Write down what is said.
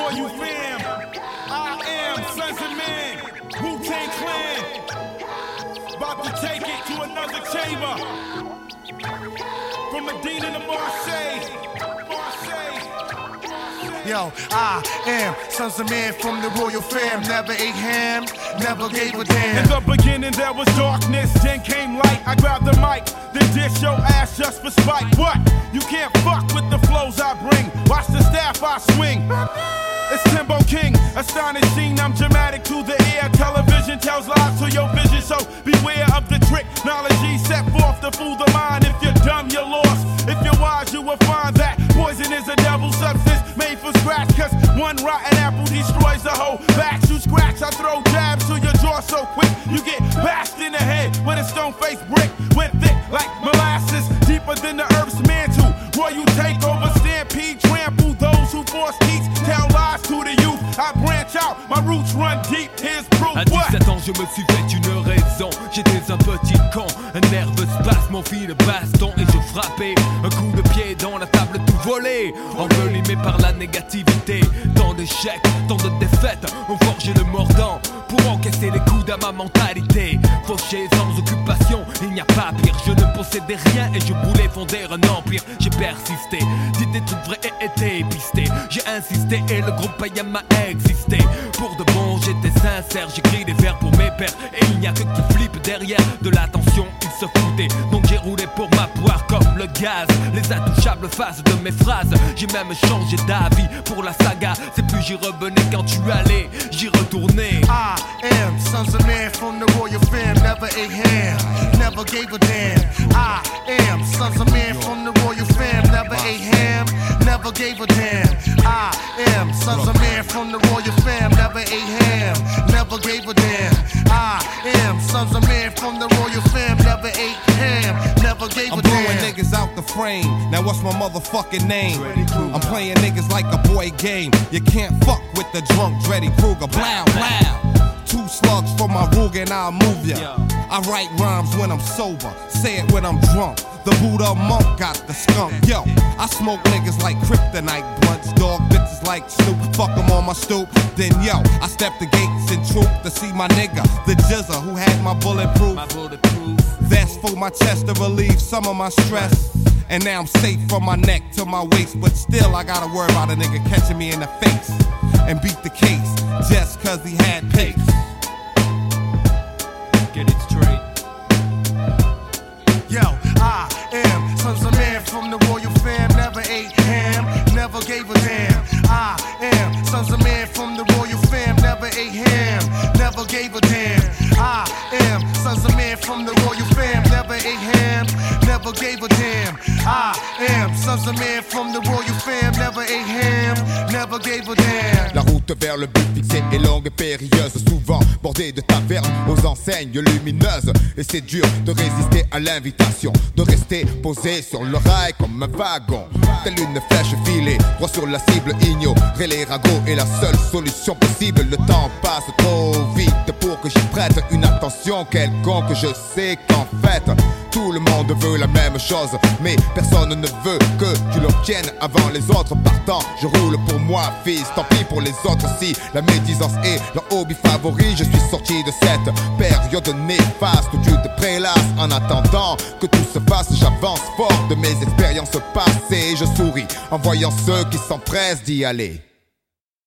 Royal fam, I am Sons of Man, Wu-Tang Clan. About to take it to another chamber. From Medina to Marseille. Yo, I am Sons of Man from the Royal fam. Never ate ham, never gave a damn. In the beginning there was darkness, then came light. I grabbed the mic, then dish your ass just for spite. What? You can't fuck with the flows I bring. Watch the staff I swing. It's Timbo King, astonishing, I'm dramatic to the ear. Television tells lies to your vision, so beware of the trick. Knowledge set forth to fool the mind. If you're dumb, you're lost. If you're wise, you will find that poison is a devil substance made for scratch. Cause one rotten apple destroys the whole batch. You scratch, I throw jabs to your jaw so quick. You get bashed in the head with a stone-faced brick. Went thick like molasses, deeper than the earth's mantle. Royal takeover, stampede, trample those who force teach, tell lies to the youth. I branch out, my roots run deep, here's proof. À 17 ans je me suis fait une raison. J'étais un petit con, un nerveux spasme, mon fil de baston. Et je frappais un coup de pied dans la table tout volé. Envelimé par la négativité. Tant d'échecs, tant de défaites ont forgé le mordant pour encaisser les coups à ma mentalité. Fauché sans occupation, il n'y a pas pire. Je ne possédais rien et je voulais fonder un empire. J'ai persisté, dit des trucs vrais et été pisté. J'ai insisté et le groupe païen m'a existé. Pour de bon, j'étais sincère, j'écris des vers pour mes pères. Et il n'y a que qui flippe derrière de l'attention, ils se foutaient. Donc j'ai roulé pour ma poire comme le gaz. Les intouchables faces de mes phrases. J'ai même changé d'avis pour la saga. C'est plus j'y revenais quand tu allais, j'y retournais. I am Sons of Man from the Royal fam. Never ate ham, never gave a damn. I am Sons of Man from the Royal fam. Never ate ham, never gave a damn. I am Sons of Man from the Royal fam. Never ate ham, never gave a damn. I am Sons of Man from the Royal fam. Never ate ham, never gave a damn. I'm blowing niggas out the frame. Now what's my motherfucking name? I'm playing niggas like a boy game. You can't fuck with the drunk Dreddy Kruger. Blow, blow. 2 slugs for my Ruger and I'll move ya. I write rhymes when I'm sober, say it when I'm drunk. The Buddha monk got the skunk. Yo, I smoke niggas like kryptonite blunts. Dog bitches like Snoop, fuck them on my stoop. Then yo, I step the gates in troop to see my nigga, the Jizza who had my bulletproof. Vest for my chest to relieve some of my stress. And now I'm safe from my neck to my waist. But still I gotta worry about a nigga catching me in the face and beat the case just cause he had pace. Get it straight. Yo, I am Sons of Man from the Royal fam. Never ate ham, never gave a damn. I am Sons of Man from the Royal fam. Never ate ham, never gave a damn. I am Sons of Man from the Royal fam. Never ate ham, never gave a damn. I am Sons of Man from the Royal fam. Never ate ham, never gave a damn. La route vers le but fixé est longue et périlleuse, souvent bordée de tavernes aux enseignes lumineuses. Et c'est dur de résister à l'invitation, de rester posé sur le rail comme un wagon. Telle une flèche filée, droit sur la cible, ignorer les ragots est la seule solution possible. Le temps passe trop vite pour que j'y prête une attention quelconque. Je sais qu'en fait, tout le monde veut la même chose, mais personne ne veut que tu l'obtiennes avant les autres. Partant, je roule pour moi, fils, tant pis pour les autres. Si la médisance est leur hobby favori, je suis sorti de cette période néfaste où tu te prélasses. En attendant que tout se fasse, j'avance fort de mes expériences passées. Je souris en voyant ceux qui s'empressent d'y aller.